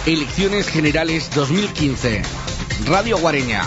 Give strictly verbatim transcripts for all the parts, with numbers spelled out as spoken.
Elecciones Generales dos mil quince. Radio Guareña.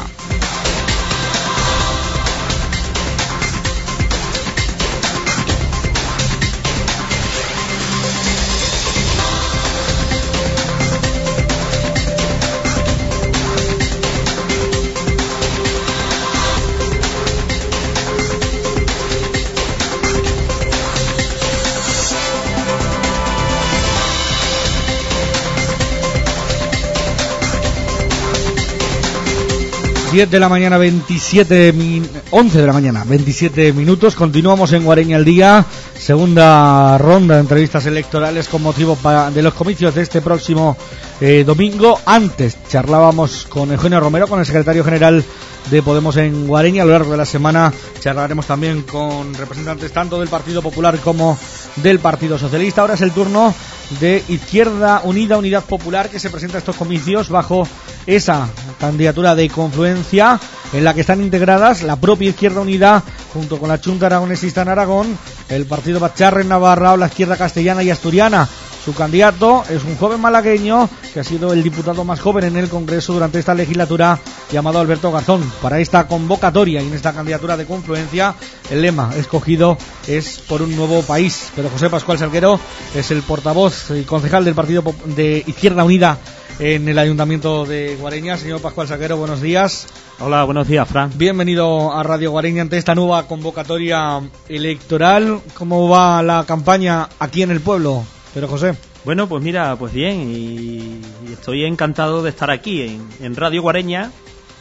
diez de la mañana, veintisiete, once de la mañana, veintisiete minutos. Continuamos en Guareña al Día, segunda ronda de entrevistas electorales con motivo para, de los comicios de este próximo eh, domingo. Antes charlábamos con Eugenio Romero, con el secretario general de Podemos en Guareña. A lo largo de la semana charlaremos también con representantes tanto del Partido Popular como del Partido Socialista. Ahora es el turno de Izquierda Unida, Unidad Popular, que se presenta a estos comicios bajo esa candidatura de confluencia en la que están integradas la propia Izquierda Unida junto con la Chunta Aragonesista en Aragón, el Partido Bacharre en Navarra o la Izquierda Castellana y Asturiana. Su candidato es un joven malagueño que ha sido el diputado más joven en el Congreso durante esta legislatura, llamado Alberto Garzón. Para esta convocatoria y en esta candidatura de confluencia, el lema escogido es por un nuevo país. Pero José Pascual Salguero es el portavoz y concejal del Partido de Izquierda Unida en el Ayuntamiento de Guareña. Señor Pascual Salguero, buenos días. Hola, buenos días, Fran. Bienvenido a Radio Guareña ante esta nueva convocatoria electoral. ¿Cómo va la campaña aquí en el pueblo, pero José? Bueno, pues mira, pues bien, y, y estoy encantado de estar aquí en, en Radio Guareña.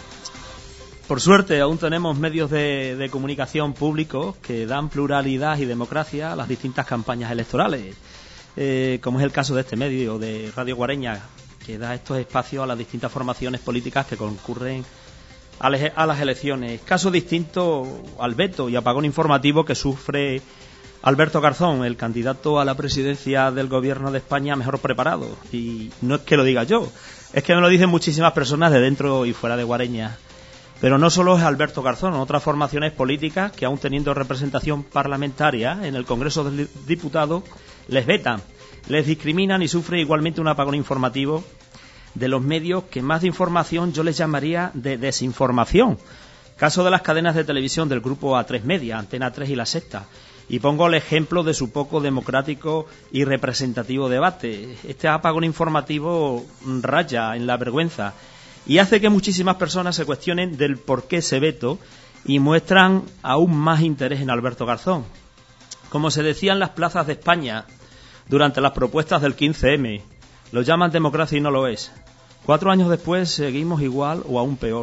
Por suerte aún tenemos medios de, de comunicación públicos que dan pluralidad y democracia a las distintas campañas electorales, eh, como es el caso de este medio de Radio Guareña, que da estos espacios a las distintas formaciones políticas que concurren a, le, a las elecciones. Caso distinto al veto y apagón informativo que sufre Alberto Garzón, el candidato a la presidencia del Gobierno de España mejor preparado. Y no es que lo diga yo, es que me lo dicen muchísimas personas de dentro y fuera de Guareña. Pero no solo es Alberto Garzón, otras formaciones políticas que aún teniendo representación parlamentaria en el Congreso de Diputados les vetan, les discriminan y sufre igualmente un apagón informativo de los medios que más de información yo les llamaría de desinformación. Caso de las cadenas de televisión del grupo A tres Media, Antena tres y La Sexta. Y pongo el ejemplo de su poco democrático y representativo debate. Este apagón informativo raya en la vergüenza y hace que muchísimas personas se cuestionen del por qué ese veto y muestran aún más interés en Alberto Garzón. Como se decía en las plazas de España durante las propuestas del quince eme, lo llaman democracia y no lo es. Cuatro años después seguimos igual o aún peor.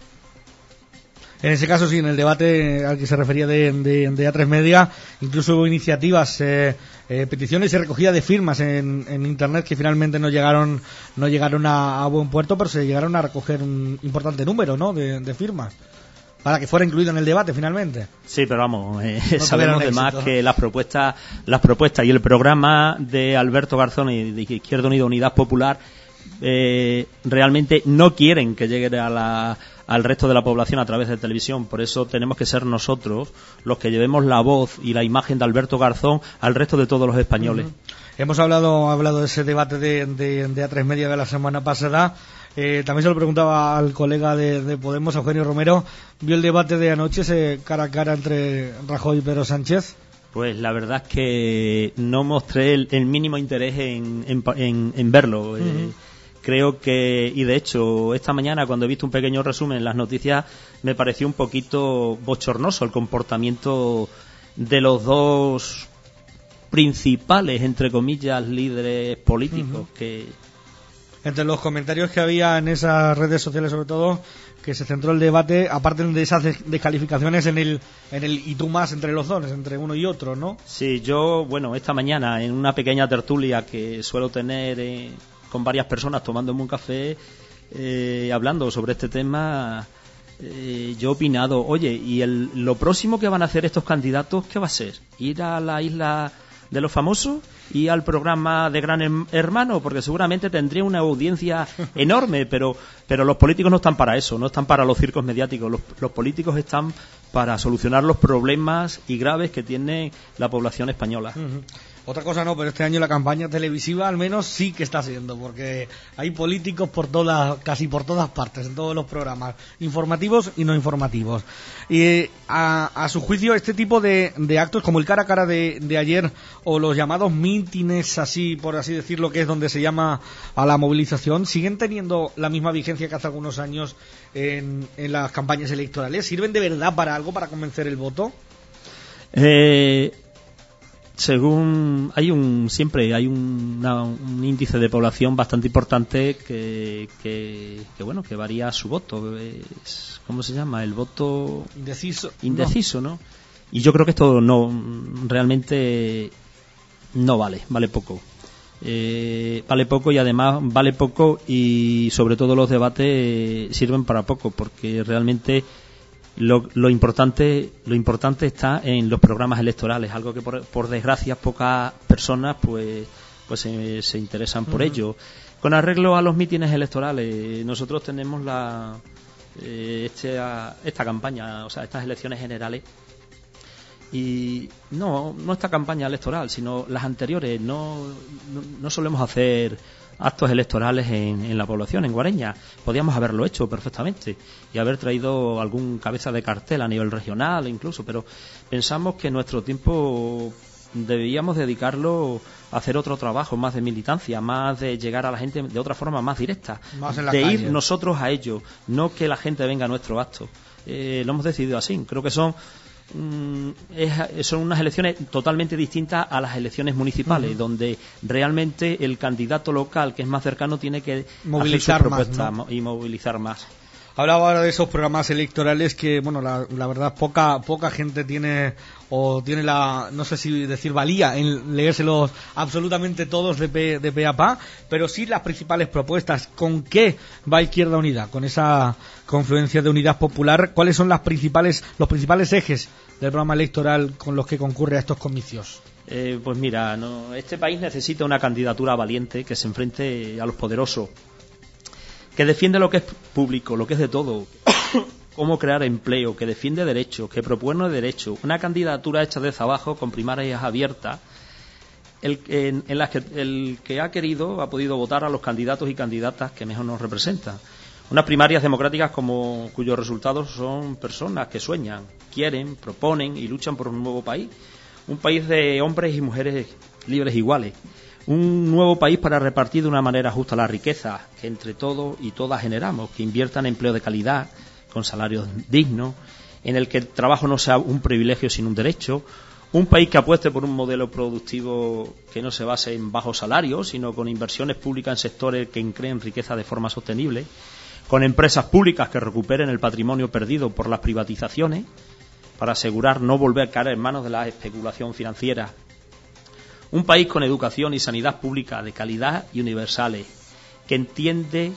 En ese caso, sí, en el debate al que se refería de, de, de A tres Media, incluso hubo iniciativas, eh, eh, peticiones y recogida de firmas en, en Internet que finalmente no llegaron no llegaron a, a buen puerto, pero se llegaron a recoger un importante número, ¿no?, de, de firmas para que fuera incluido en el debate finalmente. Sí, pero vamos, eh, no sabemos además que las propuestas, las propuestas y el programa de Alberto Garzón y de Izquierda Unida, Unidad Popular, eh, realmente no quieren que llegue a la al resto de la población a través de televisión. Por eso tenemos que ser nosotros los que llevemos la voz y la imagen de Alberto Garzón al resto de todos los españoles. Uh-huh. Hemos hablado hablado de ese debate de, de, de A tres Media de la semana pasada. Eh, también se lo preguntaba al colega de, de Podemos, Eugenio Romero. ¿Vio el debate de anoche, ese cara a cara entre Rajoy y Pedro Sánchez? Pues la verdad es que no mostré el, el mínimo interés en, en, en, en verlo. Uh-huh. Eh, Creo que, y de hecho, esta mañana cuando he visto un pequeño resumen en las noticias, me pareció un poquito bochornoso el comportamiento de los dos principales, entre comillas, líderes políticos. Uh-huh. que Entre los comentarios que había en esas redes sociales, sobre todo, que se centró el debate, aparte de esas descalificaciones, en el en el y tú más entre los dos, entre uno y otro, ¿no? Sí, yo, bueno, esta mañana en una pequeña tertulia que suelo tener eh, con varias personas tomándome un café, eh, hablando sobre este tema, eh, yo he opinado, oye, ¿y el, lo próximo que van a hacer estos candidatos qué va a ser? ¿Ir a la isla de los famosos y al programa de Gran Hermano? Porque seguramente tendría una audiencia enorme, pero pero los políticos no están para eso, no están para los circos mediáticos. Los, los políticos están para solucionar los problemas y graves que tiene la población española. Uh-huh. Otra cosa no, pero este año la campaña televisiva al menos sí que está siendo, porque hay políticos por todas, casi por todas partes, en todos los programas, informativos y no informativos. Y eh, a, a su juicio, este tipo de, de actos, como el cara a cara de, de ayer, o los llamados mítines, así por así decirlo, que es donde se llama a la movilización, ¿siguen teniendo la misma vigencia que hace algunos años en, en las campañas electorales? ¿Sirven de verdad para algo, para convencer el voto? Eh... Según hay un siempre hay un, una, un índice de población bastante importante que, que, que bueno que varía su voto. Es, ¿cómo se llama? El voto indeciso. Indeciso, ¿no? ¿no? Y yo creo que esto no realmente no vale, vale poco. Eh, vale poco y además vale poco y sobre todo los debates sirven para poco porque realmente Lo, lo importante lo importante está en los programas electorales, algo que por, por desgracia pocas personas pues pues se, se interesan por uh-huh. ello. Con arreglo a los mítines electorales, nosotros tenemos la eh, este, a, esta campaña, o sea, estas elecciones generales y no no esta campaña electoral, sino las anteriores. No no, no solemos hacer actos electorales en, en la población, en Guareña. Podíamos haberlo hecho perfectamente y haber traído algún cabeza de cartel a nivel regional incluso, pero pensamos que nuestro tiempo debíamos dedicarlo a hacer otro trabajo, más de militancia, más de llegar a la gente de otra forma más directa, más en la de calle. Ir nosotros a ello, no que la gente venga a nuestro acto. Eh, lo hemos decidido así. Creo que son Es, son unas elecciones totalmente distintas a las elecciones municipales, uh-huh. donde realmente el candidato local que es más cercano tiene que movilizar hacer su propuesta más, ¿no? y movilizar más. Hablaba ahora de esos programas electorales que, bueno, la, la verdad poca poca gente tiene o tiene la, no sé si decir valía en leérselos absolutamente todos de pe, de pe a pa, pero sí las principales propuestas. ¿Con qué va Izquierda Unida? Con esa confluencia de Unidad Popular, ¿cuáles son las principales los principales ejes del programa electoral con los que concurre a estos comicios? Eh, pues mira, no, este país necesita una candidatura valiente que se enfrente a los poderosos, que defiende lo que es público, lo que es de todo, cómo crear empleo, que defiende derechos, que propone derechos, una candidatura hecha desde abajo con primarias abiertas, el, en, en las que el que ha querido ha podido votar a los candidatos y candidatas que mejor nos representan. Unas primarias democráticas como cuyos resultados son personas que sueñan, quieren, proponen y luchan por un nuevo país, un país de hombres y mujeres libres iguales. Un nuevo país para repartir de una manera justa la riqueza que entre todos y todas generamos, que inviertan en empleo de calidad, con salarios dignos, en el que el trabajo no sea un privilegio sino un derecho, un país que apueste por un modelo productivo que no se base en bajos salarios, sino con inversiones públicas en sectores que creen riqueza de forma sostenible, con empresas públicas que recuperen el patrimonio perdido por las privatizaciones, para asegurar no volver a caer en manos de la especulación financiera. Un país con educación y sanidad pública de calidad y universales, que entiende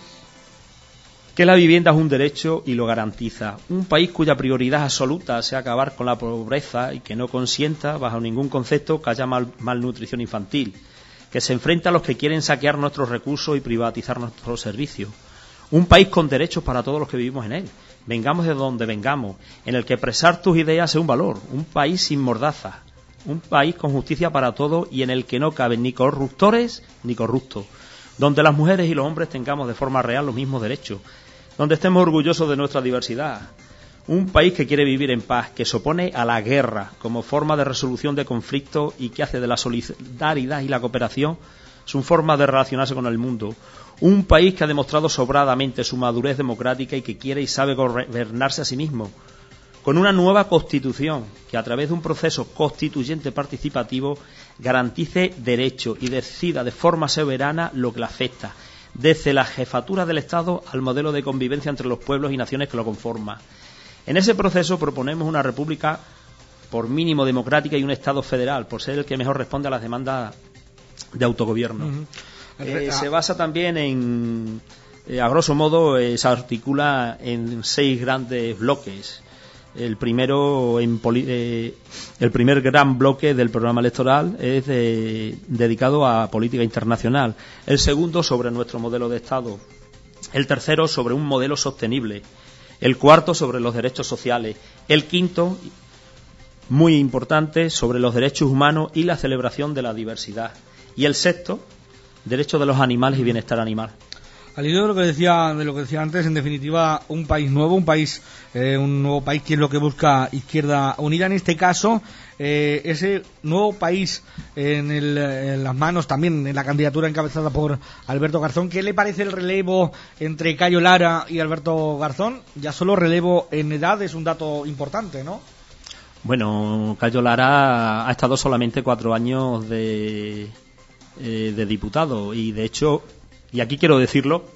que la vivienda es un derecho y lo garantiza. Un país cuya prioridad absoluta sea acabar con la pobreza y que no consienta, bajo ningún concepto, que haya mal, malnutrición infantil, que se enfrenta a los que quieren saquear nuestros recursos y privatizar nuestros servicios. Un país con derechos para todos los que vivimos en él, vengamos de donde vengamos, en el que expresar tus ideas sea un valor. Un país sin mordaza. Un país con justicia para todos y en el que no caben ni corruptores ni corruptos, donde las mujeres y los hombres tengamos de forma real los mismos derechos, donde estemos orgullosos de nuestra diversidad. Un país que quiere vivir en paz, que se opone a la guerra como forma de resolución de conflictos y que hace de la solidaridad y la cooperación su forma de relacionarse con el mundo. Un país que ha demostrado sobradamente su madurez democrática y que quiere y sabe gobernarse a sí mismo, con una nueva Constitución que a través de un proceso constituyente participativo garantice derechos y decida de forma soberana lo que le afecta, desde la jefatura del Estado al modelo de convivencia entre los pueblos y naciones que lo conforman. En ese proceso proponemos una república por mínimo democrática y un Estado federal, por ser el que mejor responde a las demandas de autogobierno. Uh-huh. Eh, se basa también en, eh, a grosso modo, eh, se articula en seis grandes bloques. El primero, en poli- eh, el primer gran bloque del programa electoral es de, dedicado a política internacional. El segundo, sobre nuestro modelo de Estado. El tercero, sobre un modelo sostenible. El cuarto, sobre los derechos sociales. El quinto, muy importante sobre los derechos humanos y la celebración de la diversidad. Y el sexto, derechos de los animales y bienestar animal. Al hilo de lo que decía de lo que decía antes, en definitiva, un país nuevo, un país, eh, un nuevo país que es lo que busca Izquierda Unida. En este caso, eh, ese nuevo país en, el, en las manos también en la candidatura encabezada por Alberto Garzón. ¿Qué le parece el relevo entre Cayo Lara y Alberto Garzón? Ya solo relevo en edad es un dato importante, ¿no? Bueno, Cayo Lara ha estado solamente cuatro años de, eh, de diputado y de hecho, y aquí quiero decirlo,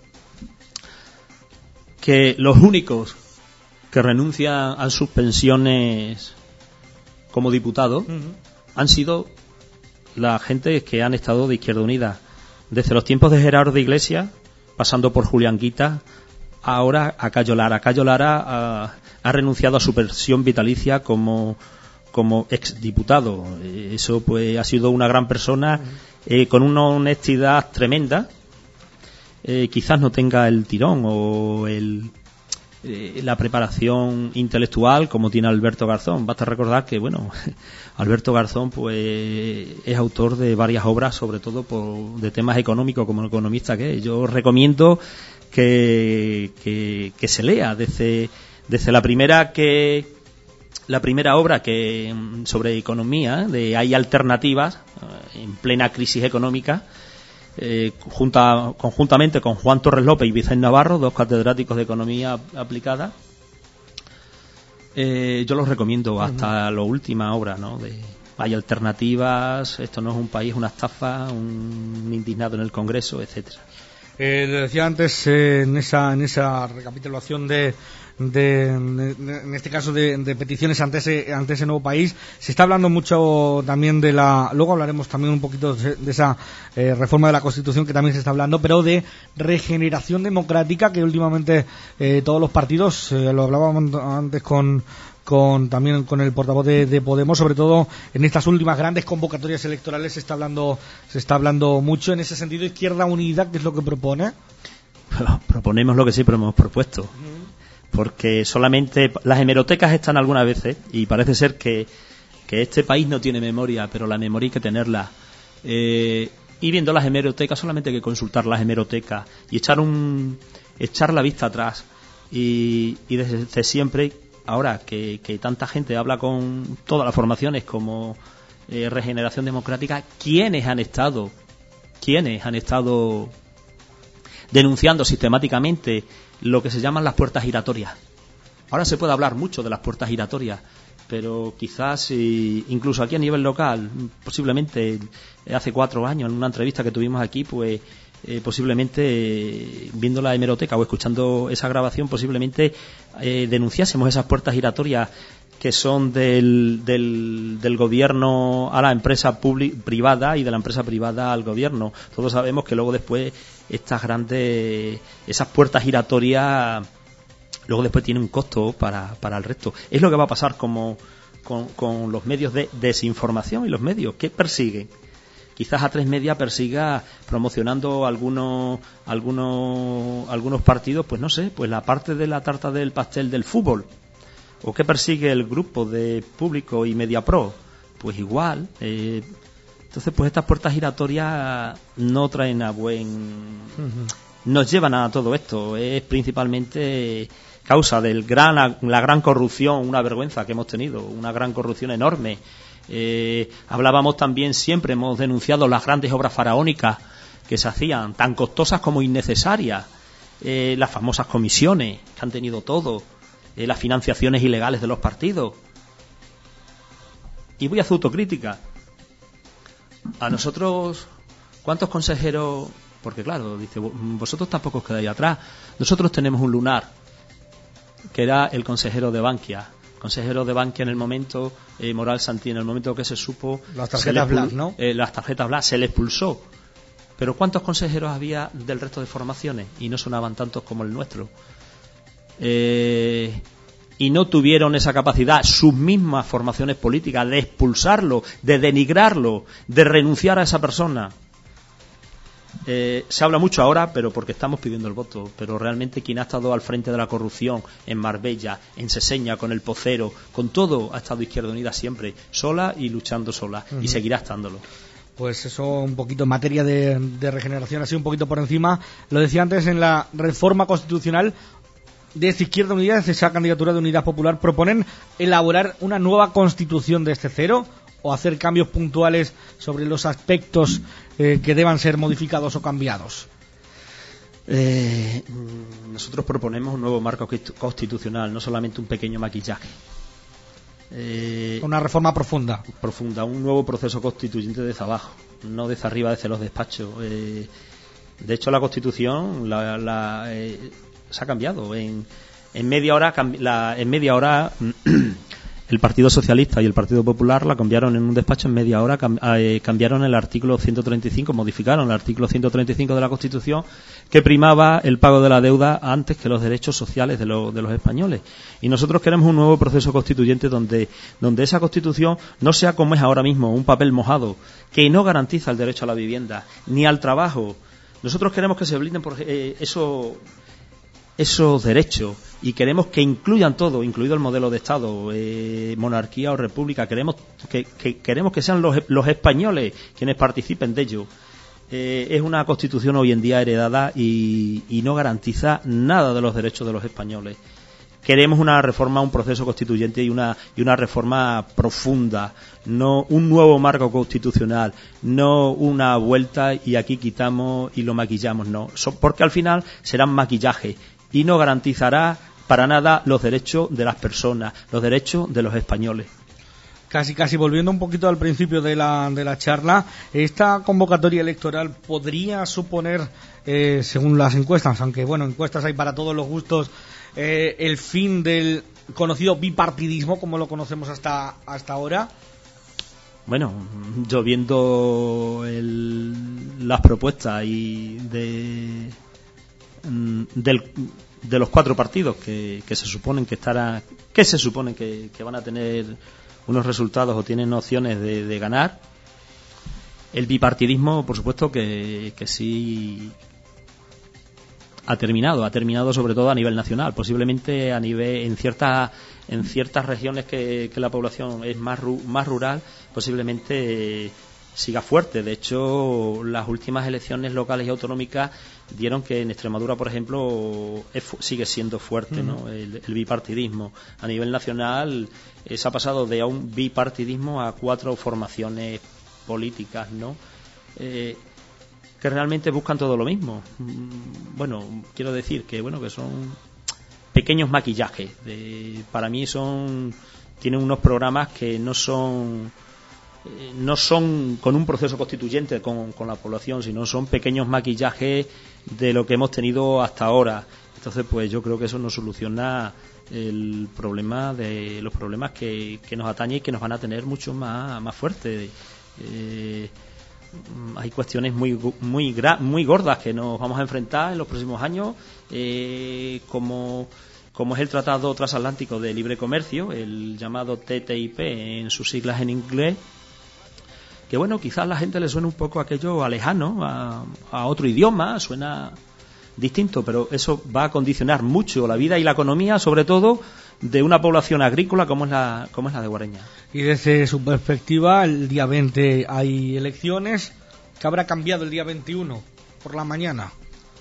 que los únicos que renuncian a sus pensiones como diputado uh-huh. han sido la gente que han estado de Izquierda Unida. Desde los tiempos de Gerardo Iglesias, pasando por Julián Guita, ahora a Cayo Lara. Cayo Lara ha, ha renunciado a su pensión vitalicia como, como exdiputado. Eso pues ha sido una gran persona eh, con una honestidad tremenda. Eh, quizás no tenga el tirón o el, eh, la preparación intelectual como tiene Alberto Garzón. Basta recordar que, bueno, Alberto Garzón pues es autor de varias obras, sobre todo por, de temas económicos, como economista que es. Yo recomiendo que, que, que se lea desde, desde la primera que la primera obra que sobre economía, de Hay alternativas en plena crisis económica. Eh, junta, conjuntamente con Juan Torres López y Vicente Navarro, dos catedráticos de economía aplicada. Eh, yo los recomiendo hasta uh-huh. la última obra, ¿no? De Hay alternativas, esto no es un país, una estafa, un indignado en el Congreso, etcétera. Eh, le decía antes eh, en esa en esa recapitulación de, de, de, de en este caso de, de peticiones ante ese ante ese nuevo país, se está hablando mucho también de la, luego hablaremos también un poquito de, de esa eh, reforma de la Constitución que también se está hablando, pero de regeneración democrática que últimamente eh, todos los partidos, eh, lo hablábamos antes con con también con el portavoz de, de Podemos, sobre todo en estas últimas grandes convocatorias electorales se está hablando se está hablando mucho en ese sentido. Izquierda Unida, ¿qué es lo que propone? Proponemos lo que siempre hemos propuesto, porque solamente las hemerotecas están algunas veces y parece ser que, que este país no tiene memoria, pero la memoria hay que tenerla. Eh, y viendo las hemerotecas solamente hay que consultar las hemerotecas y echar un echar la vista atrás y, y desde, desde siempre. Ahora que, que tanta gente habla con todas las formaciones como eh, Regeneración Democrática, ¿quiénes han estado, quiénes han estado denunciando sistemáticamente lo que se llaman las puertas giratorias? Ahora se puede hablar mucho de las puertas giratorias, pero quizás eh, incluso aquí a nivel local, posiblemente eh, hace cuatro años en una entrevista que tuvimos aquí, pues Eh, posiblemente eh, viendo la hemeroteca o escuchando esa grabación posiblemente eh, denunciásemos esas puertas giratorias que son del, del, del gobierno a la empresa public, privada y de la empresa privada al gobierno. Todos sabemos que luego después estas grandes esas puertas giratorias luego después tienen un costo para, para el resto. Es lo que va a pasar como, con, con los medios de desinformación y los medios que persiguen. Quizás A tres Media persiga promocionando algunos algunos algunos partidos, pues no sé, pues la parte de la tarta del pastel del fútbol. ¿O qué persigue el grupo de Público y Mediapro? Pues igual. Eh, entonces, pues estas puertas giratorias no traen a buen... Uh-huh. Nos llevan a todo esto. Es principalmente causa del gran la gran corrupción, una vergüenza que hemos tenido, una gran corrupción enorme. Eh, hablábamos también, siempre hemos denunciado las grandes obras faraónicas que se hacían, tan costosas como innecesarias, eh, las famosas comisiones que han tenido todo, eh, las financiaciones ilegales de los partidos. Y voy a hacer autocrítica. A nosotros, ¿cuántos consejeros? Porque claro, dice, vosotros tampoco os quedáis atrás. Nosotros tenemos un lunar, que era el consejero de Bankia. Consejero de Bankia en el momento, eh, Moral Santín, en el momento que se supo... Las tarjetas Black, ¿no? Eh, las tarjetas Black, se le expulsó. Pero ¿cuántos consejeros había del resto de formaciones? Y no sonaban tantos como el nuestro. Eh, y no tuvieron esa capacidad, sus mismas formaciones políticas, de expulsarlo, de denigrarlo, de renunciar a esa persona. Eh, se habla mucho ahora, pero porque estamos pidiendo el voto, pero realmente quien ha estado al frente de la corrupción en Marbella, en Seseña, con el Pocero, con todo, ha estado Izquierda Unida siempre, sola y luchando sola, uh-huh. y seguirá estándolo. Pues eso, un poquito en materia de, de regeneración, así un poquito por encima. Lo decía antes, en la reforma constitucional desde Izquierda Unida, desde esa candidatura de Unidad Popular, proponen elaborar una nueva constitución desde cero o hacer cambios puntuales sobre los aspectos eh, que deban ser modificados o cambiados. Eh, nosotros proponemos un nuevo marco constitucional, no solamente un pequeño maquillaje. Eh, una reforma profunda. Profunda, un nuevo proceso constituyente desde abajo, no desde arriba, desde los despachos. Eh, de hecho, la Constitución la, la, eh, se ha cambiado. En, en media hora, la, en media hora el Partido Socialista y el Partido Popular la cambiaron en un despacho en media hora, cam, eh, cambiaron el artículo ciento treinta y cinco, modificaron el artículo ciento treinta y cinco de la Constitución, que primaba el pago de la deuda antes que los derechos sociales de, lo, de los españoles. Y nosotros queremos un nuevo proceso constituyente donde, donde esa Constitución no sea como es ahora mismo, un papel mojado, que no garantiza el derecho a la vivienda, ni al trabajo. Nosotros queremos que se blinden por eh, eso... esos derechos, y queremos que incluyan todo, incluido el modelo de Estado, eh, monarquía o república. Queremos que, que queremos que sean los, los españoles quienes participen de ello. Eh, es una Constitución hoy en día heredada y, y no garantiza nada de los derechos de los españoles. Queremos una reforma, un proceso constituyente y una y una reforma profunda, no un nuevo marco constitucional, no una vuelta y aquí quitamos y lo maquillamos, no, porque al final serán maquillaje y no garantizará para nada los derechos de las personas, los derechos de los españoles. Casi, casi volviendo un poquito al principio de la, de la charla, esta convocatoria electoral podría suponer, eh, según las encuestas, aunque bueno, encuestas hay para todos los gustos, eh, el fin del conocido bipartidismo como lo conocemos hasta, hasta ahora. Bueno, yo viendo el, las propuestas y de, del, de los cuatro partidos que, que se suponen que estará, que se suponen que, que van a tener unos resultados o tienen opciones de, de ganar, el bipartidismo, por supuesto que, que sí ha terminado, ha terminado sobre todo a nivel nacional, posiblemente a nivel en ciertas en ciertas regiones que, que la población es más ru, más rural, posiblemente eh, siga fuerte. De hecho, las últimas elecciones locales y autonómicas dieron que en Extremadura, por ejemplo, es, sigue siendo fuerte, ¿no? el, el bipartidismo. A nivel nacional eh, se ha pasado de a un bipartidismo a cuatro formaciones políticas, ¿no? Eh, que realmente buscan todo lo mismo. Bueno, quiero decir que bueno que son pequeños maquillajes. De, para mí son tienen unos programas que no son eh, no son con un proceso constituyente con, con la población, sino son pequeños maquillajes de lo que hemos tenido hasta ahora. Entonces, pues yo creo que eso no soluciona el problema de los problemas que, que nos atañen y que nos van a tener mucho más más fuertes. Eh, hay cuestiones muy muy muy gordas que nos vamos a enfrentar en los próximos años, eh, como como es el Tratado Transatlántico de Libre Comercio, el llamado T T I P en sus siglas en inglés, que bueno, quizás a la gente le suene un poco aquello a lejano, a, a otro idioma, suena distinto, pero eso va a condicionar mucho la vida y la economía, sobre todo de una población agrícola como es la como es la de Guareña. Y desde su perspectiva, el día veinte hay elecciones. ¿Qué habrá cambiado el día veintiuno por la mañana?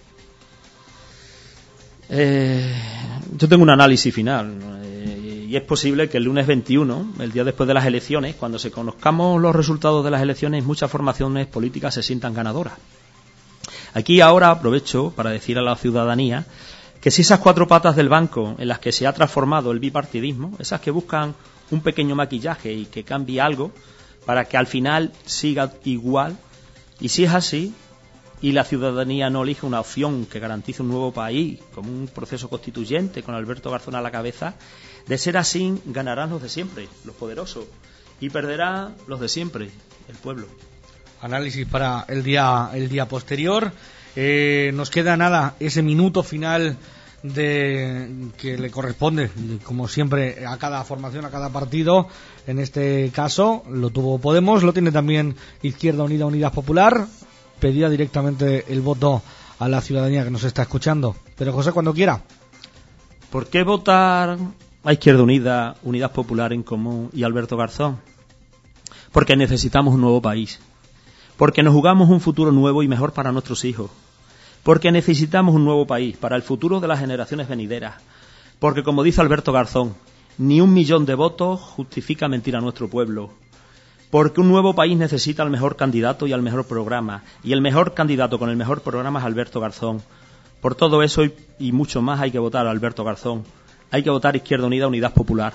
Eh, yo tengo un análisis final, eh, y es posible que el lunes veintiuno, el día después de las elecciones, cuando se conozcamos los resultados de las elecciones, muchas formaciones políticas se sientan ganadoras. Aquí ahora aprovecho para decir a la ciudadanía que si esas cuatro patas del banco en las que se ha transformado el bipartidismo, esas que buscan un pequeño maquillaje y que cambie algo para que al final siga igual, y si es así y la ciudadanía no elige una opción que garantice un nuevo país como un proceso constituyente con Alberto Garzón a la cabeza, de ser así ganarán los de siempre, los poderosos, y perderán los de siempre, el pueblo. Análisis para el día el día posterior. Eh, nos queda nada, ese minuto final de que le corresponde, como siempre, a cada formación, a cada partido. En este caso lo tuvo Podemos, lo tiene también Izquierda Unida, Unidad Popular. pedía directamente el voto a la ciudadanía que nos está escuchando. Pero José, cuando quiera. ¿Por qué votar a Izquierda Unida, Unidad Popular en Común y Alberto Garzón? Porque necesitamos un nuevo país. Porque nos jugamos un futuro nuevo y mejor para nuestros hijos. Porque necesitamos un nuevo país para el futuro de las generaciones venideras. Porque, como dice Alberto Garzón, ni un millón de votos justifica mentir a nuestro pueblo. Porque un nuevo país necesita al mejor candidato y al mejor programa. Y el mejor candidato con el mejor programa es Alberto Garzón. Por todo eso y, y mucho más hay que votar a Alberto Garzón. Hay que votar Izquierda Unida, Unidad Popular.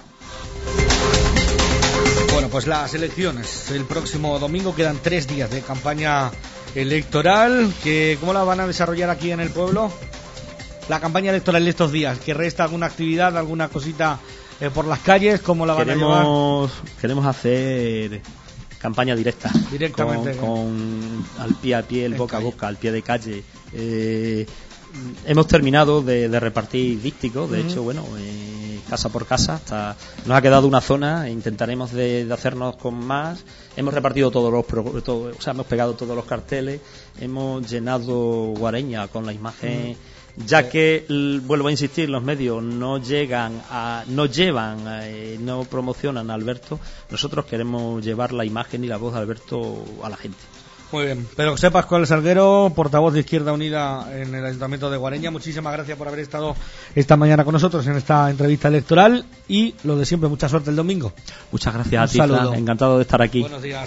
Bueno, pues las elecciones. El próximo domingo quedan tres días de campaña electoral. Que, ¿cómo la van a desarrollar aquí en el pueblo? La campaña electoral de estos días. ¿Que resta alguna actividad, alguna cosita eh, por las calles? ¿Cómo la van queremos, a llevar? Queremos hacer campaña directa. Directamente. Con, con al pie a pie, el boca calle. a boca, al pie de calle. Eh, hemos terminado de, de repartir dísticos. De uh-huh. hecho, bueno, eh, casa por casa. Hasta nos ha quedado una zona. E intentaremos de, de hacernos con más. Hemos repartido todos los, todo, o sea, hemos pegado todos los carteles. Hemos llenado Guareña con la imagen. Uh-huh. Ya que, vuelvo a insistir, los medios no llegan a, no llevan, eh, no promocionan a Alberto, nosotros queremos llevar la imagen y la voz de Alberto a la gente. Muy bien, pero sepas Pascual Salguero, portavoz de Izquierda Unida en el Ayuntamiento de Guareña, muchísimas gracias por haber estado esta mañana con nosotros en esta entrevista electoral y lo de siempre, mucha suerte el domingo. Muchas gracias a ti, Fran, encantado de estar aquí. Buenos días.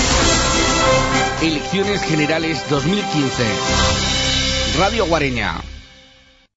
Elecciones Generales dos mil quince. Radio Guareña.